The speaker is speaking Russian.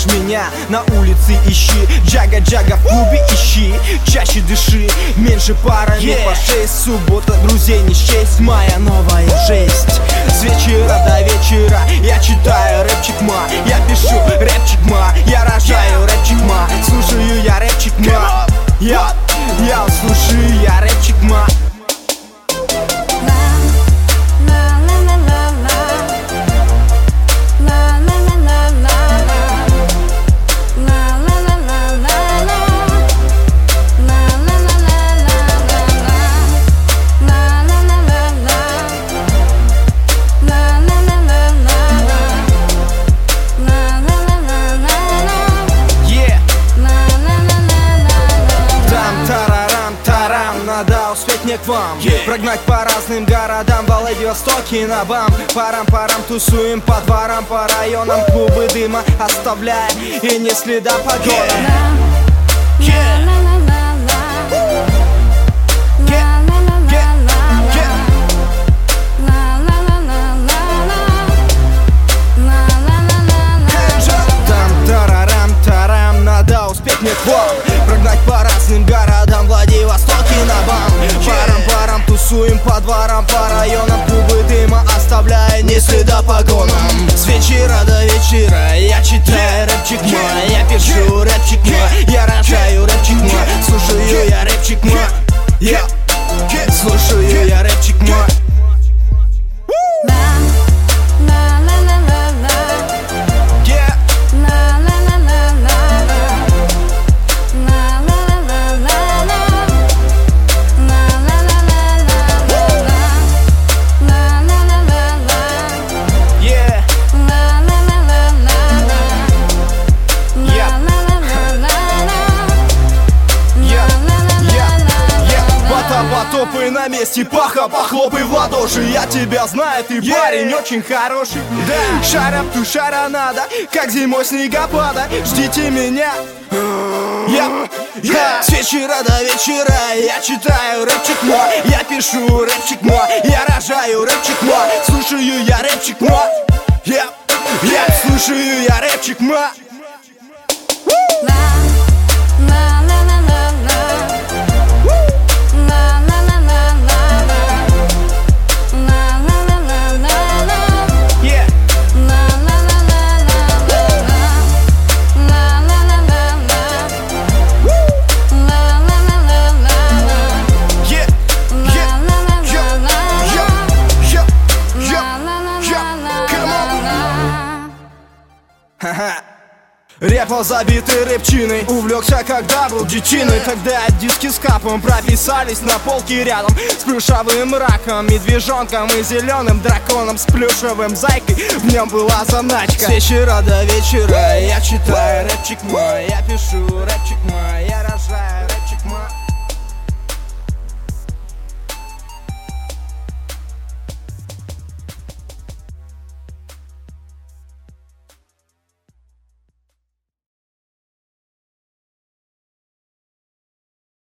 хочешь меня, на улице ищи. Джага-джага в клубе ищи. Чаще дыши, меньше парами по 6. Суббота, друзей не счесть, моя новая жесть. С вечера до вечера я читаю рэпчик ма. Я пишу рэпчик ма, я рожаю рэпчик ма. Слушаю я рэпчик ма. Я слушаю я рэпчик ма. Надо успеть мне к вам, прогнать по разным городам, во Владивостоке на бам. Парам-парам тусуем по дворам, по районам, клубы дыма оставляя и не следа погона. Надо успеть мне к вам, прогнать по разным городам, Владивостоке на бам. Парам-парам тусуем по дворам, по районам, клубы дыма оставляя не следа погонам. С вечера до вечера я читаю рэпчик ма. Я пишу рэпчик ма, я рожаю рэпчик ма. Слушаю я рэпчик ма. Слушаю я рэпчик ма. Потопай на месте, паха, похлопай в ладоши. Я тебя знаю, ты парень очень хороший. Шарап-ту шаранада, как зимой снегопада. Ждите меня. С вечера до вечера я читаю рэпчик ма. Я пишу рэпчик ма, я рожаю рэпчик ма. Слушаю я рэпчик ма. Слушаю я рэпчик ма. Репал забитый рэпчиной, увлекся когда был детиной. Тогда диски с капом прописались на полке рядом с плюшевым раком, медвежонком и зеленым драконом, с плюшевым зайкой, в нем была заначка. С вечера до вечера я читаю рэпчик ма. Я пишу рэпчик ма.